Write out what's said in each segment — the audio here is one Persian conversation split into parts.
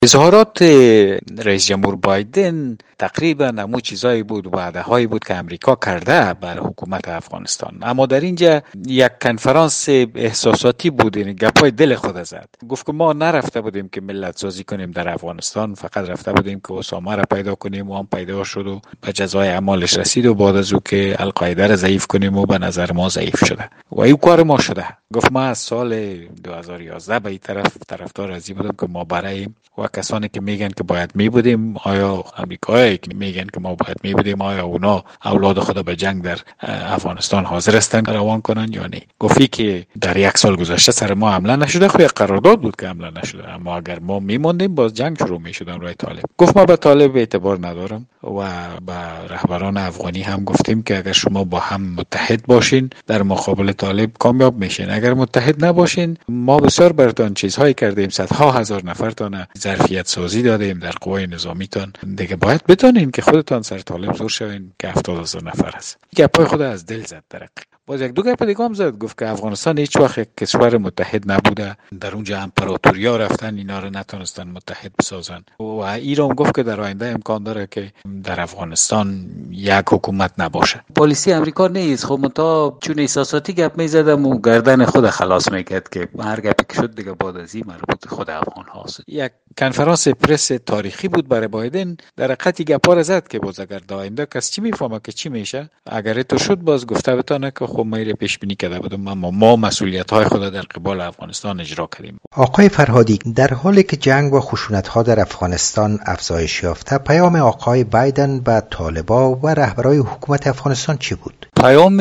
اظهارات رئیس جمهور بایدن تقریبا همون چیزایی بود، وعده‌هایی بود که امریکا کرده بر حکومت افغانستان، اما در اینجا یک کنفرانس احساساتی بود، یعنی گپای دل خود زد. گفت که ما نرفته بودیم که ملت سازی کنیم در افغانستان، فقط رفته بودیم که اسامه را پیدا کنیم و هم پیدا شد و به جزای اعمالش رسید و بعد از او که القاعده را ضعیف کنیم و به نظر ما ضعیف شده و این کار ما شده. گفت ما از سال 2011 به این طرفدار ازی بودم که ما برای و کسانی که میگن که باید میبودیم، آیا امریکایی که میگن که ما باید میبودیم، آیا اونا اولاد خود به جنگ در افغانستان حاضر هستن روان کنن یا نه؟ گفتی که در یک سال گذشته سر ما حمله نشده، خو یک قرارداد بود که حمله نشده، اما اگر ما میموندیم باز جنگ شروع میشد روی طالب. گفت ما به طالب اعتبار ندارم و به رهبران افغانی هم گفتیم که اگر شما با هم متحد باشین در مقابل طالب کامیاب میشین، اگر متحد نباشین ما بسیار براتون چیزهایی کردیم، صدها هزار نفرتان ظرفیت سازی دادیم در قوای نظامیتان، دیگه باید بتونین که خودتان سر طالب زور شوین که 70,000 نفر است. گپای خود از دل زد درق. باز یک دو گپ دیگه هم زد، گفت که افغانستان هیچ وقت یک کشور متحد نبوده، در اونجا امپراتوریا رفتن اینا رو نتونستن متحد بسازن و ایران گفت که در آینده امکان داره که در افغانستان یک حکومت نباشه. پالیسی امریکا نیست، خب متا چون احساساتی گپ میزدم و گردن خود خلاص میکرد که هر گپی که شد دیگه بعد از این مربوط خود افغان هاست. یک کنفرانس پرس تاریخی بود برای بایدن، در حقیقت گپا را زد که باز اگر در آینده کس چی میفهمه که چی میشه، اگر تو شد باز گفته بتونه که خب ما پیش بینی کرده بودم، اما ما مسئولیت های خود در قبال افغانستان اجرا کردیم. آقای فرهادی، در حالی که جنگ و خشونت ها در افغانستان افزایش یافته، پیام آقای بایدن به طالبان و رهبرای حکومت افغانستان چی بود؟ پیام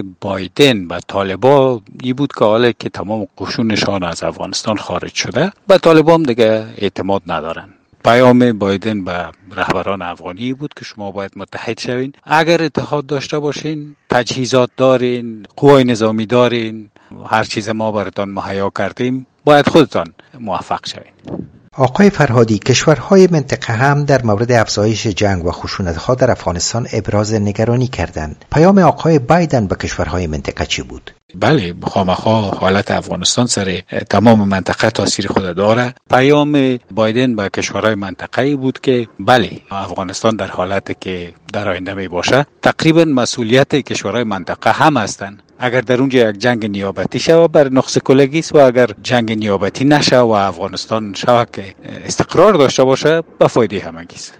بایدن به طالبان این بود که حالا که تمام قشونشان از افغانستان خارج شده، به طالبان دیگه اعتماد ندارن. پیام بایدن به رهبران افغانی بود که شما باید متحد شوین، اگر اتحاد داشته باشین، تجهیزات دارین، قوای نظامی دارین، هر چیز ما براتون مهیا کردیم، باید خودتان موفق شوین. آقای فرهادی، کشورهای منطقه هم در مورد افزایش جنگ و خشونت‌ها در افغانستان ابراز نگرانی کردند. پیام آقای بایدن به کشورهای منطقه چی بود؟ بله، خامخا حالت افغانستان سر تمام منطقه تاثیر خود داره. پیام بایدن به کشورهای منطقه‌ای بود که بله، افغانستان در حالتی که در آینده می باشه تقریبا مسئولیت کشورهای منطقه هم هستند. اگر در اونجا یک جنگ نیابتی شود بر نقص کلگی است و اگر جنگ نیابتی نشه و افغانستان شود که استقرار داشته باشه به فایده همگی است.